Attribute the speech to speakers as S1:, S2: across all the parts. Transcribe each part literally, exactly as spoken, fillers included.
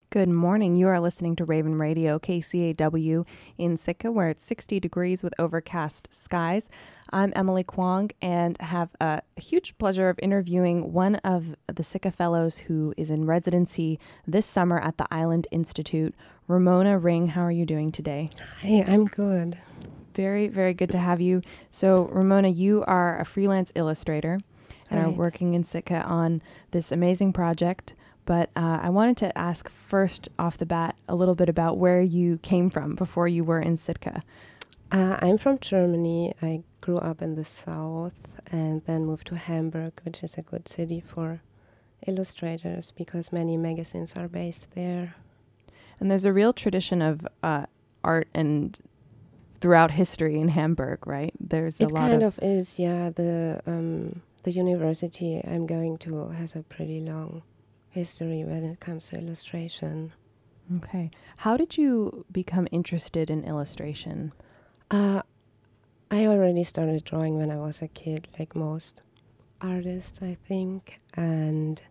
S1: Good morning. You are listening to Raven Radio, K C A W in Sitka, where it's sixty degrees with overcast skies. I'm Emily Kwong and have a huge pleasure of interviewing one of the Sitka Fellows who is in residency this summer at the Island Institute, Ramona Ring. How are you doing today?
S2: Hi, I'm good.
S1: Very, very good to have you. So, Ramona, you are a freelance illustrator and
S2: right.
S1: are working in Sitka on this amazing project. But uh, I wanted to ask first off the bat a little bit about where you came from before you were in Sitka.
S2: Uh, I'm from Germany. I grew up in the south and then moved to Hamburg, which is a good city for illustrators because many magazines are based there.
S1: And there's a real tradition of uh, art and throughout history in Hamburg, right? There's a
S2: it
S1: lot
S2: kind
S1: of...
S2: of is, yeah. The um, the university I'm going to has a pretty long history when it comes to illustration.
S1: Okay. How did you become interested in illustration?
S2: Uh, I already started drawing when I was a kid, like most artists, I think. And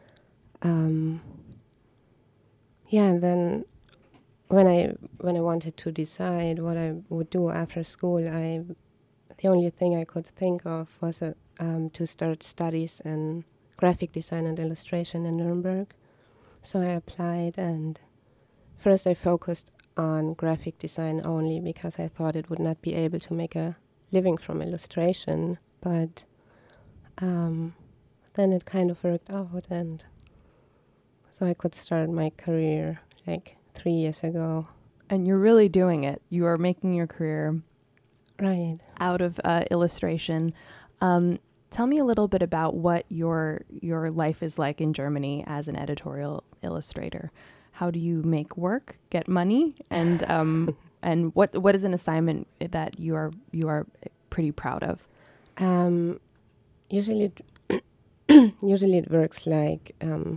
S2: um, yeah, and then when I when I wanted to decide what I would do after school, I the only thing I could think of was a, um, to start studies in graphic design and illustration in Nuremberg. So I applied, and first I focused on graphic design only because I thought it would not be able to make a living from illustration. But um, then it kind of worked out, and so I could start my career like three years ago.
S1: And you're really doing it. You are making your career
S2: right
S1: out of uh, illustration. Um, Tell me a little bit about what your your life is like in Germany as an editorial illustrator. How do you make work, get money, and um, and what what is an assignment that you are you are pretty proud of?
S2: Um, usually, it usually it works like um,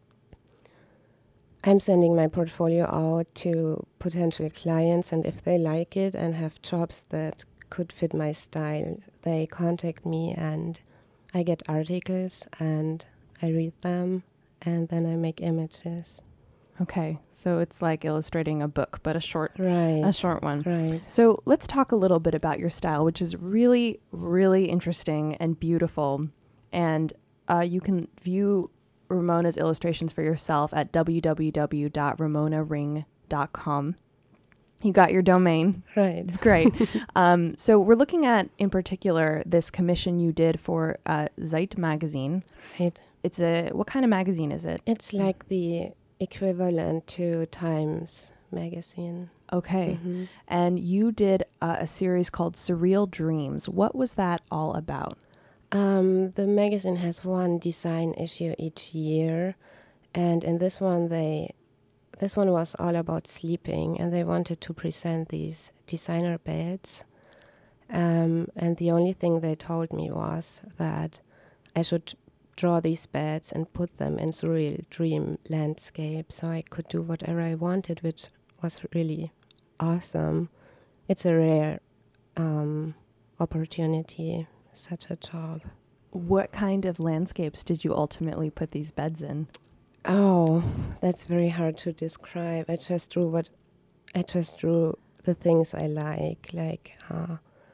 S2: I'm sending my portfolio out to potential clients, and if they like it and have jobs that could fit my style, they contact me and I get articles and I read them and then I make images.
S1: Okay, so it's like illustrating a book, but a short,
S2: right.
S1: a short one.
S2: Right.
S1: So let's talk a little bit about your style, which is really, really interesting and beautiful. And uh, you can view Ramona's illustrations for yourself at w w w dot ramona ring dot com. You got your domain.
S2: Right.
S1: It's great. um, so we're looking at, in particular, this commission you did for uh, Zeit magazine.
S2: Right.
S1: It's a, what kind of magazine is it?
S2: It's like the equivalent to Times magazine.
S1: Okay.
S2: Mm-hmm.
S1: And you did uh, a series called Surreal Dreams. What was that all about?
S2: Um, the magazine has one design issue each year. And in this one, they... This one was all about sleeping, and they wanted to present these designer beds. Um, and the only thing they told me was that I should draw these beds and put them in surreal dream landscape so I could do whatever I wanted, which was really awesome. It's a rare um, opportunity, such a job.
S1: What kind of landscapes did you ultimately put these beds in?
S2: Oh, that's very hard to describe. I just drew what, I just drew the things I like, like uh,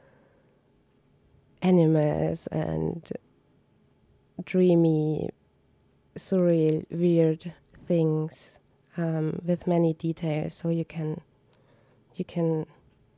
S2: animals and dreamy, surreal, weird things um, with many details, so you can, you can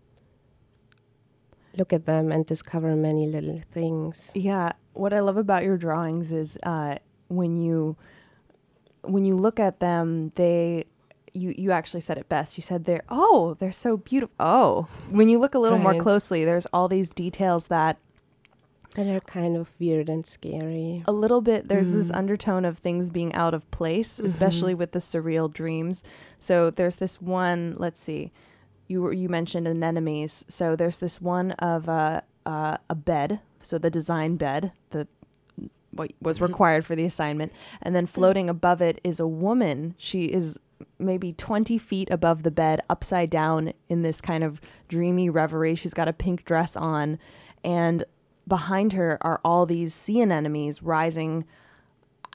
S2: look at them and discover many little things.
S1: Yeah, what I love about your drawings is uh, when you. When you look at them, they, you, you actually said it best. You said they're, oh, they're so beautiful. Oh, when you look a little
S2: right.
S1: more closely, there's all these details that.
S2: That are kind of weird and scary.
S1: A little bit, there's
S2: mm.
S1: this undertone of things being out of place,
S2: mm-hmm.
S1: especially with the surreal dreams. So there's this one, let's see, you were, you mentioned anemones. So there's this one of a, uh, a bed, so the design bed, the what was required for the assignment. And then floating above it is a woman. She is maybe twenty feet above the bed, upside down in this kind of dreamy reverie. She's got a pink dress on. And behind her are all these sea anemones rising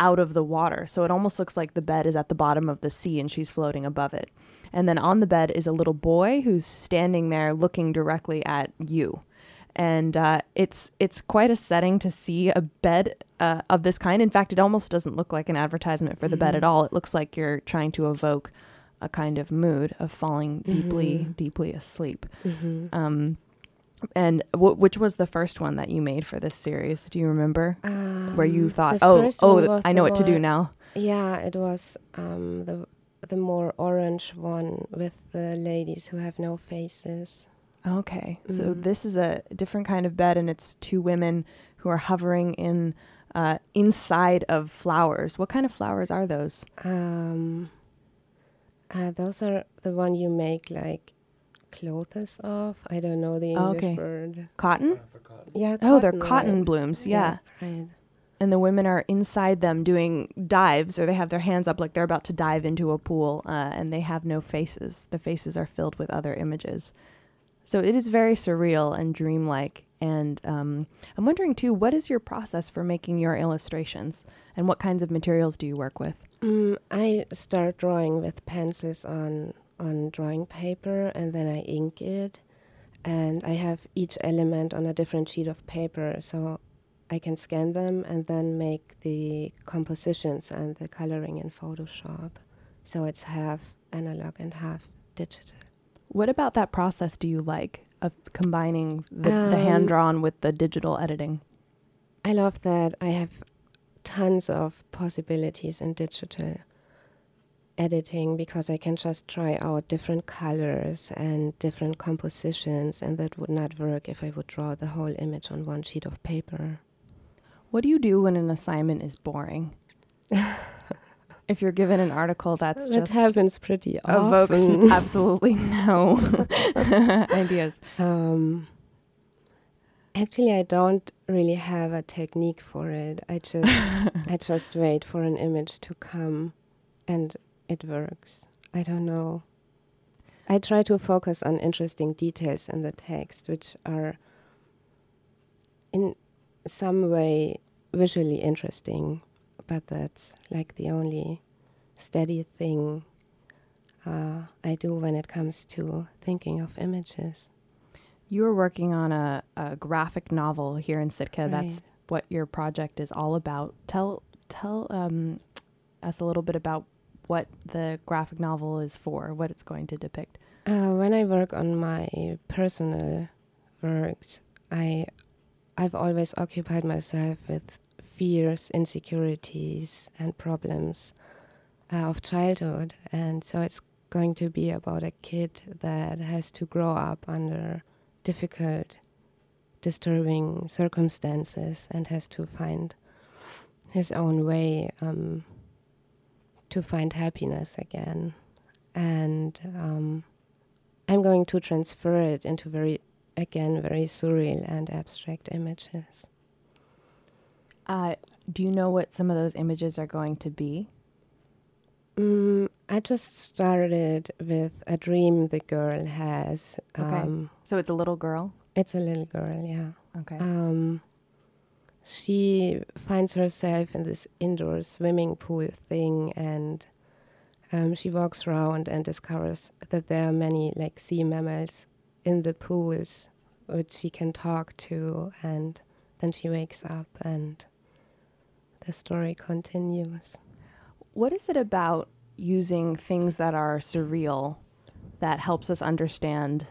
S1: out of the water. So it almost looks like the bed is at the bottom of the sea and she's floating above it. And then on the bed is a little boy who's standing there looking directly at you. And uh, it's it's quite a setting to see a bed uh, of this kind. In fact, it almost doesn't look like an advertisement for the mm-hmm. bed at all. It looks like you're trying to evoke a kind of mood of falling mm-hmm. deeply, deeply asleep. Mm-hmm. Um, and w- which was the first one that you made for this series? Do you remember?
S2: Um,
S1: Where you thought, oh, oh, I know what to do now.
S2: Yeah, it was um, the the more orange one with the ladies who have no faces.
S1: Okay, mm. so this is a different kind of bed, and it's two women who are hovering in uh, inside of flowers. What kind of flowers are those?
S2: Um, uh, those are the one you make like clothes of. I don't know the English
S1: okay.
S2: word.
S1: Cotton?
S3: Uh, cotton.
S2: Yeah.
S1: Oh,
S2: cotton,
S1: they're cotton
S2: right.
S1: blooms. Yeah.
S2: yeah. Right.
S1: And the women are inside them doing dives, or they have their hands up like they're about to dive into a pool, uh, and they have no faces. The faces are filled with other images. So it is very surreal and dreamlike. And um, I'm wondering, too, what is your process for making your illustrations? And what kinds of materials do you work with?
S2: Mm, I start drawing with pencils on, on drawing paper, and then I ink it. And I have each element on a different sheet of paper, so I can scan them and then make the compositions and the coloring in Photoshop. So it's half analog and half digital.
S1: What about that process do you like of combining the,
S2: um,
S1: the hand-drawn with the digital editing?
S2: I love that I have tons of possibilities in digital editing because I can just try out different colors and different compositions, and that would not work if I would draw the whole image on one sheet of paper.
S1: What do you do when an assignment is boring? If you're given an article that's
S2: that
S1: just
S2: happens pretty
S1: evokes
S2: often.
S1: absolutely no ideas.
S2: Um, actually, I don't really have a technique for it. I just I just wait for an image to come, and it works. I don't know. I try to focus on interesting details in the text, which are in some way visually interesting. But that's like the only steady thing uh, I do when it comes to thinking of images.
S1: You are working on a, a graphic novel here in Sitka.
S2: Right.
S1: That's what your project is all about. Tell tell um, us a little bit about what the graphic novel is for, what it's going to depict.
S2: Uh, when I work on my personal works, I I've always occupied myself with fears, insecurities, and problems uh, of childhood. And so it's going to be about a kid that has to grow up under difficult, disturbing circumstances and has to find his own way um, to find happiness again. And um, I'm going to transfer it into very, again, very surreal and abstract images.
S1: Uh, do you know what some of those images are going to be?
S2: Mm, I just started with a dream the girl has.
S1: Okay.
S2: Um,
S1: so it's a little girl?
S2: It's a little girl, yeah.
S1: Okay.
S2: Um, she finds herself in this indoor swimming pool thing, and um, she walks around and discovers that there are many like sea mammals in the pools which she can talk to, and then she wakes up and the story continues.
S1: What is it about using things that are surreal that helps us understand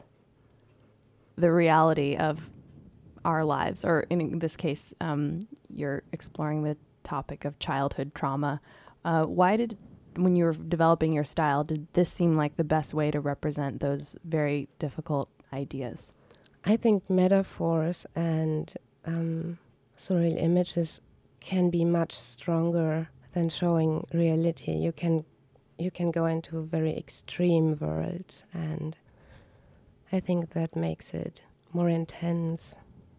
S1: the reality of our lives? Or in this case, um, you're exploring the topic of childhood trauma. Uh, why did, when you were developing your style, did this seem like the best way to represent those very difficult ideas?
S2: I think metaphors and um, surreal images can be much stronger than showing reality. You can you can go into very extreme worlds, and I think that makes it more intense.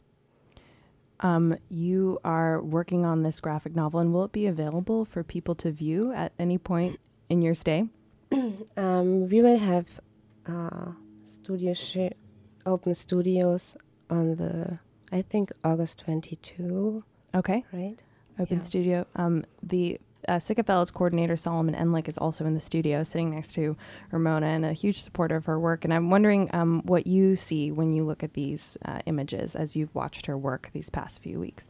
S1: Um, you are working on this graphic novel, and will it be available for people to view at any point in your stay?
S2: um, we will have uh, studio sh- open studios on the, I think, August twenty-second.
S1: Okay.
S2: Right?
S1: Open
S2: Yeah.
S1: Studio. Um, the uh, Sitka Fellows coordinator, Solomon Enlick, is also in the studio sitting next to Ramona and a huge supporter of her work. And I'm wondering um, what you see when you look at these uh, images as you've watched her work these past few weeks.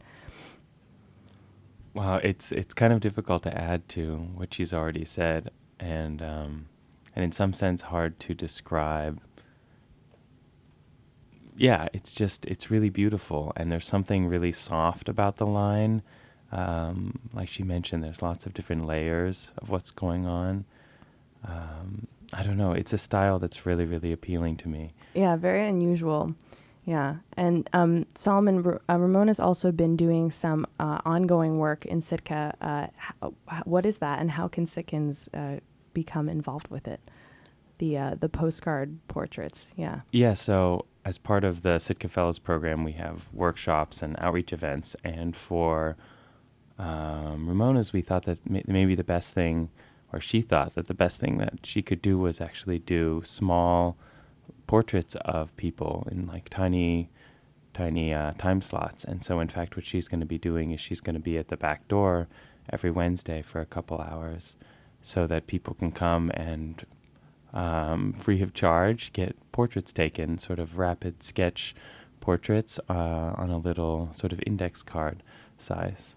S3: Wow, it's it's kind of difficult to add to what she's already said, and um, and in some sense hard to describe. Yeah, it's just it's really beautiful, and there's something really soft about the line. Um, like she mentioned, there's lots of different layers of what's going on. Um, I don't know. It's a style that's really, really appealing to me.
S1: Yeah, very unusual. Yeah. And um, Solomon, uh, Ramona's also been doing some uh, ongoing work in Sitka. Uh, how, what is that, and how can Sitkans uh, become involved with it? The uh, the postcard portraits, yeah.
S3: Yeah, so as part of the Sitka Fellows program, we have workshops and outreach events. And for um, Ramona's, we thought that may- maybe the best thing, or she thought that the best thing that she could do was actually do small portraits of people in like tiny, tiny uh, time slots. And so, in fact, what she's going to be doing is she's going to be at the back door every Wednesday for a couple hours so that people can come and Um, free of charge, get portraits taken, sort of rapid sketch portraits uh, on a little sort of index card size.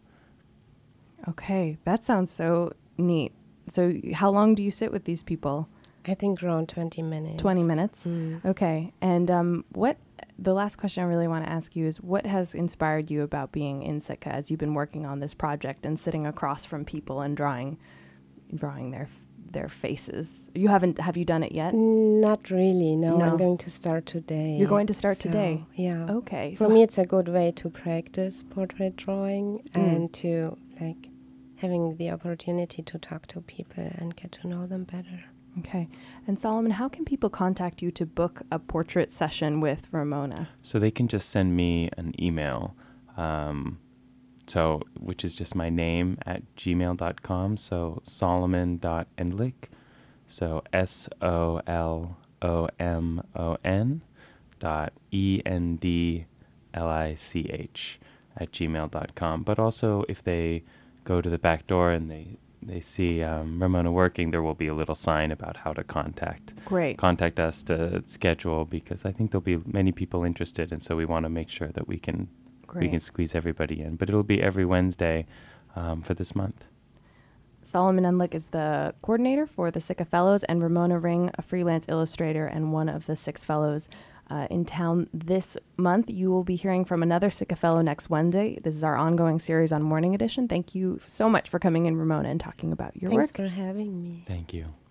S1: Okay, that sounds so neat. So how long do you sit with these people?
S2: I think around twenty minutes.
S1: twenty minutes?
S2: Mm.
S1: Okay. And um, what, the last question I really want to ask you is, what has inspired you about being in Sitka as you've been working on this project and sitting across from people and drawing, drawing their their faces? You haven't, have you done it yet?
S2: Not really, no,
S1: No.
S2: I'm going to start today.
S1: You're going to start
S2: So,
S1: today?
S2: Yeah.
S1: Okay.
S2: For
S1: so
S2: me, it's a good way to practice portrait drawing
S1: Mm.
S2: and to like having the opportunity to talk to people and get to know them better.
S1: Okay. And Solomon, how can people contact you to book a portrait session with Ramona?
S3: So they can just send me an email, um, so which is just my name at gmail dot com. So solomon dot endlich, so S O L O M O N dot E N D L I C H at gmail dot com. But also if they go to the back door and they they see um, Ramona working, there will be a little sign about how to contact
S1: Great.
S3: contact us to schedule, because I think there'll be many people interested, and so we want to make sure that we can
S1: Great.
S3: we can squeeze everybody in. But it'll be every Wednesday um, for this month.
S1: Solomon Enlick is the coordinator for the Sitka Fellows, and Ramona Ring, a freelance illustrator and one of the six fellows uh, in town this month. You will be hearing from another Sitka Fellow next Wednesday. This is our ongoing series on Morning Edition. Thank you so much for coming in, Ramona, and talking about your
S2: Thanks
S1: work.
S2: for having me.
S3: Thank you.